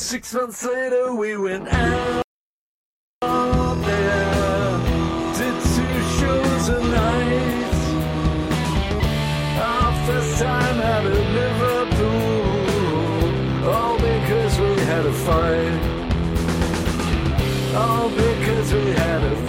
6 months later we went out there, did 2 shows a night. Our first time out of Liverpool, all because we had a fight. All because we had a fight.